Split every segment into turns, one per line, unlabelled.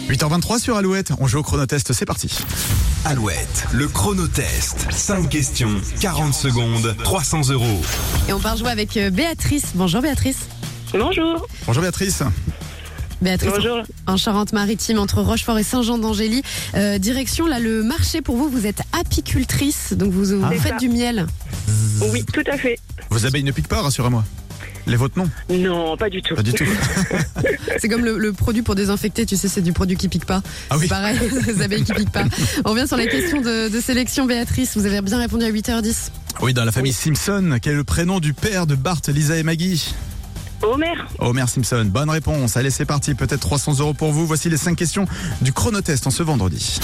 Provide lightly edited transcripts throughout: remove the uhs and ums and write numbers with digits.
8h23 sur Alouette, on joue au chronotest, c'est parti.
Alouette, le chronotest. 5 questions, 40 secondes, 300 €.
Et on part jouer avec Béatrice. Bonjour Béatrice.
Bonjour.
Bonjour Béatrice.
Béatrice,
Bonjour.
en Charente-Maritime, entre Rochefort et Saint-Jean-d'Angély. Direction, là, le marché pour vous. Vous êtes apicultrice, donc vous faites
ça.
du miel.
Oui, tout à fait.
Vos abeilles ne piquent pas, rassurez-moi. Les vôtres non?
Non, pas du tout.
Pas du tout.
C'est comme le produit pour désinfecter, tu sais, c'est du produit qui pique pas.
Ah oui.
C'est pareil, les abeilles qui piquent pas. On revient sur la question de sélection, Béatrice. Vous avez bien répondu à 8h10.
Oui, dans la famille Simpson, quel est le prénom du père de Bart, Lisa et Maggie?
Homer.
Homer Simpson, bonne réponse. Allez, c'est parti, peut-être 300 € pour vous. Voici les 5 questions du chronotest en ce vendredi.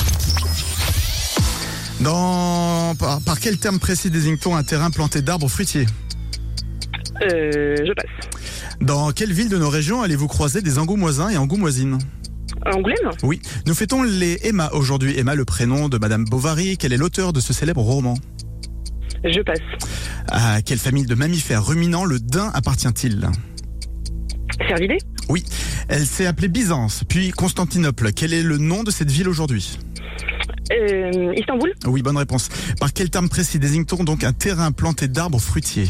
Par quel terme précis désigne-t-on un terrain planté d'arbres fruitiers?
Je passe.
Dans quelle ville de nos régions allez-vous croiser des angoumoisins et angoumoisines?
Angoulême.
Oui, nous fêtons les Emma aujourd'hui. Emma, le prénom de Madame Bovary. Quel est l'auteur de ce célèbre roman?
Je passe.
À quelle famille de mammifères ruminants le daim appartient-il?
Cervidé.
Oui, elle s'est appelée Byzance, puis Constantinople. Quel est le nom de cette ville aujourd'hui?
Istanbul.
Oui, bonne réponse. Par quel terme précis désigne-t-on donc un terrain planté d'arbres fruitiers?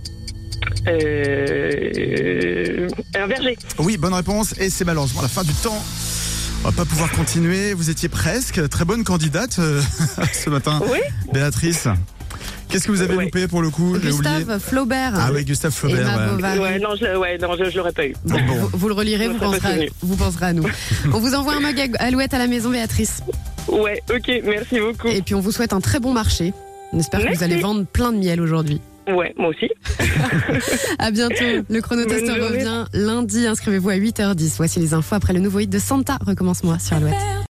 Un verger.
Oui, bonne réponse. Et c'est malheureusement la fin du temps. On va pas pouvoir continuer. Vous étiez presque. Très bonne candidate ce matin,
Oui.
Béatrice. Qu'est-ce que vous avez
Ouais.
loupé pour le coup? J'ai oublié.
Gustave Flaubert.
Ah oui, Gustave Flaubert.
Emma
ouais.
Bovary.
Je l'aurais pas eu.
Bon.
Vous le relirez,
Je
vous
serais pas
penserez,
souvenue.
vous penserez à nous. On vous envoie un mug Alouette à la maison, Béatrice.
Ouais, ok, merci beaucoup.
Et puis on vous souhaite un très bon marché. On espère que vous
Merci.
allez vendre plein de miel aujourd'hui.
Ouais, moi aussi.
À bientôt. Le chronotest
Bonne journée.
revient lundi. Inscrivez-vous à 8h10. Voici les infos après le nouveau hit de Santa. Recommence-moi sur Alouette.